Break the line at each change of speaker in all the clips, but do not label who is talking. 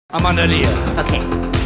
I'm under the air.
Okay.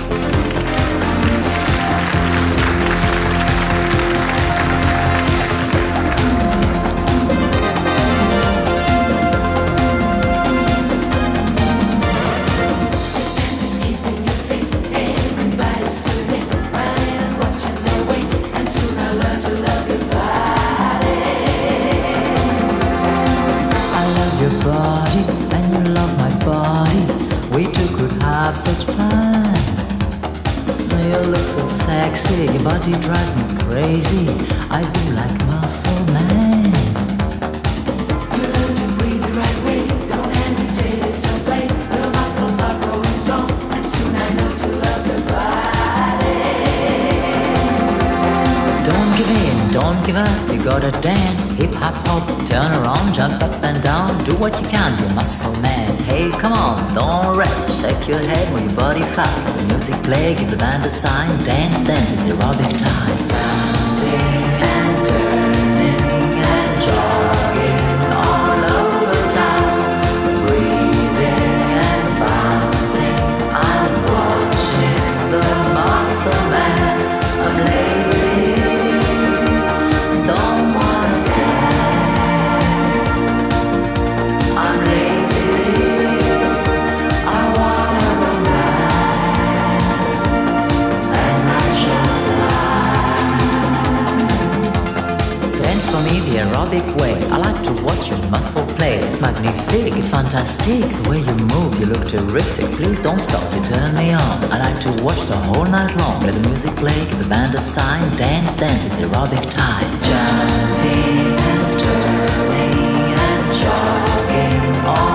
Such fun. You look so sexy, your body drives me crazy. I feel like muscle man.
You learn to breathe the right way. Don't hesitate, it's a play. Your muscles are growing strong, and soon I know to love your body.
Don't give in, don't give up. You gotta dance, hip hop hop, turn around, jump up and down. Do what you can, you muscle man. Hey, come on, don't rest. Shake your head, move your body fast. The music play, give the band a sign. Dance, dance, it's aerobic time. Bounding and turning and jogging all over town. Breathing and bouncing. I'm watching the muscle man. I'm lazy, don't wanna dance. I'm lazy, I wanna romance, and I shall fly. Dance for me the aerobic way. I like to watch your muscle play. It's magnifique, it's fantastic. The way you move, you look terrific. Please don't stop, you turn me on. I like to watch the whole night long. Let the music play, give the band a sign. Dance, dance, it's aerobic time. Jumping and turning and jogging all